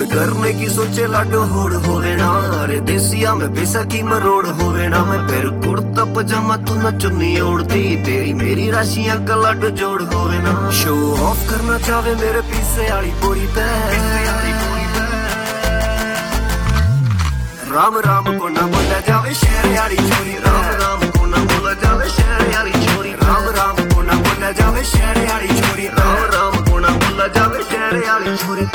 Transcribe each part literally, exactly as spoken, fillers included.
Mood करने की सोचे लाडो होड़ होवे ना, अरे देसिया में पैसा की मरोड़ होवे ना। मैं फिर कुर्ता पजामा तू न चुन्नी ओढ़ती, तेरी मेरी राशियां का लाडो जोड़ होवे ना। शो ऑफ करना चाहे मेरे पीछे आली बोरी पे, राम राम को ना बोला जावे शहर यारी छोरी, राम राम को ना बोला जावे शहर यारी छोरी, राम राम को ना बोला जावे शहर यारी छोरी, राम राम को ना बोला जावे शहर यारी छोरी।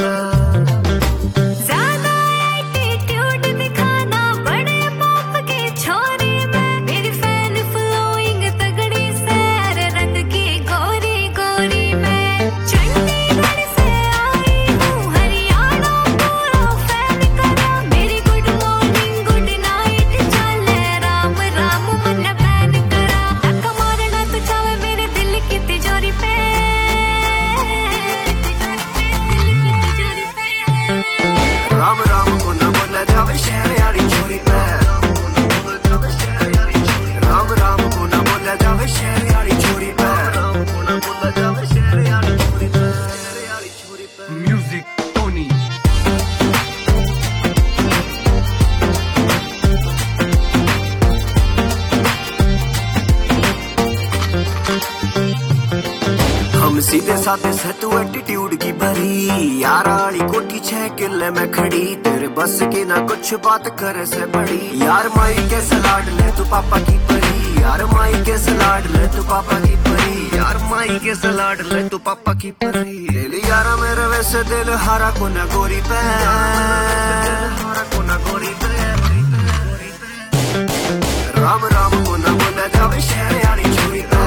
राम राम को ना बोला जावे शहर यारी छोरी पे, राम राम को ना बोला जावे शहर यारी छोरी पे, राम को ना बोला जावे शहर यारी छोरी पे, शहर यारी छोरी पे। Music Tony. हम सीधे साधे से तू एटीट्यूड की भरी, यार आली कोठी छह किले में खड़ी, तेरे बस की ना कुछ बात करे से बड़ी। यार माई के सलाड ले तू पापा की परी, यार माई के सलाड ले तू पापा की परी, यार माई के सलाड ले तू पापा की परी। ले ली यारा मेरे वैसे दिल हारा को ना गोरी पे, हारा को ना गोरी पे। राम राम को ना बोला जावे शहर यारी छोरी पे,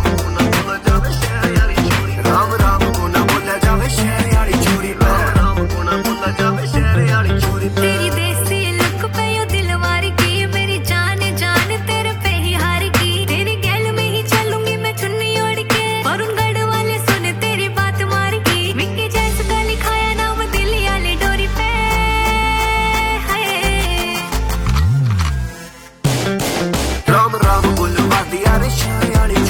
राम राम को ना बोला जावे शहर यारी छोरी पे, राम को ना बोला जावे शहर यारी छोरी पे। तेरी देसी लुक पे यो दिलवार की, मेरी जान जान तेरे पे ही हार की, तेरी गैल में ही चलूंगी मैं चुन्नी ओढ़ के, वरुणगढ़ वाले सुन तेरी बात मार की, मिक्की जैस का लिखाया नाम दिल्ली वाली डोरी पे है। राम राम बोलवा दिया रे शहर यारी